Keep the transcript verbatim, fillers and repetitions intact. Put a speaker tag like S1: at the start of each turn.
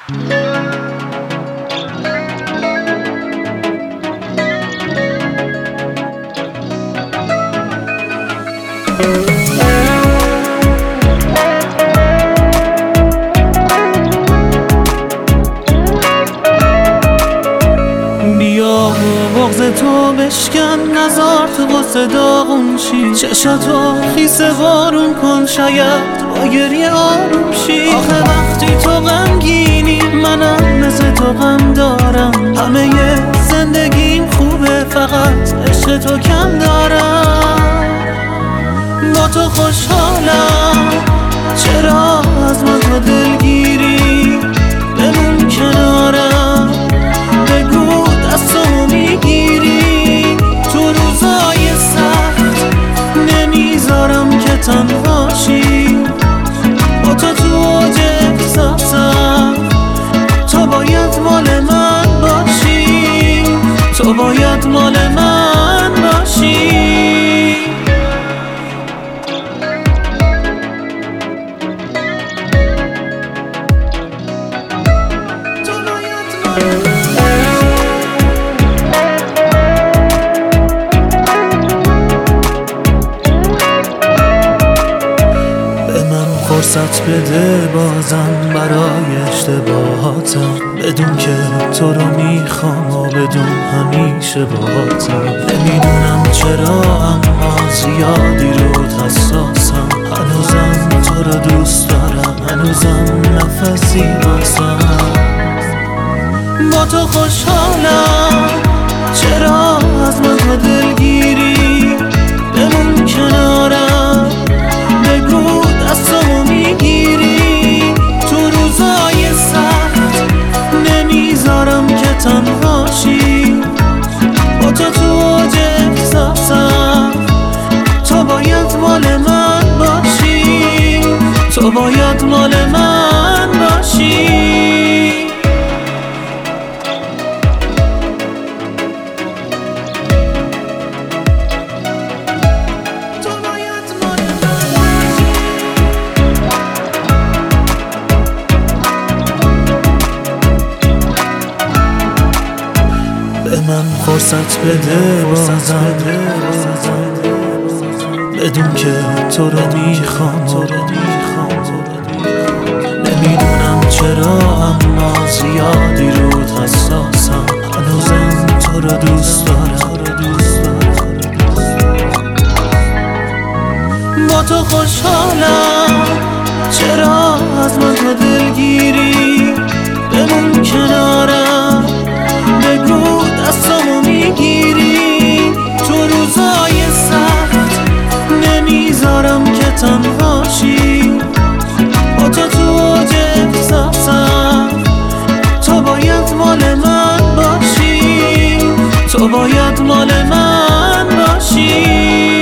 S1: بیا بغض تو بشکن، نزار تو غصه داغون شی، چشاتو خیسه بارون کن، شاید با گریه آروم شی. آخه وقتی تو غمگینی منم مثل تو غم دارم، همه ی زندگیم خوبه فقط عشق تو کم دارم. با تو خوشحالم، چرا از من تو دلگیری؟ بمون کنارم، بگو دستمو میگیری. تو روزای سخت نمیذارم که تنهاشی، با تو تو اوج احساسم، تو باید مال من باشی، تو باید مال من باشی. فرصت بده بازم برای اشتباهاتم، بدون که تو رو میخوام و بدون همیشه باهاتم. نمیدونم چرا اما زیادی رود حساسم، هنوزم تو رو دوست دارم، هنوزم نفسی واسم. با تو خوشحالم، چرا از من تو دلگیری؟ بمون کنارم، بگو دستمو میگیری. تو روزای سخت نمیذارم که تنهاشی، با تو تو اوج احساسم، تو باید مال من باشی، تو باید مال من باشی. به من فرصت بده بازم، بدون که تو رو میخوام. نمیدونم چرا اما زیادی رود حساسم، هنوزم تو رو دوست دارم. با تو خوشحالم، چرا از من تو دلگیری؟ بمون کنارم، بگو دستمو میگیری. تو روزای سخت نمیذارم که تنهاشی، با تو تو اوج احساسم، تو باید مال من باشی، تو باید مال من باشی.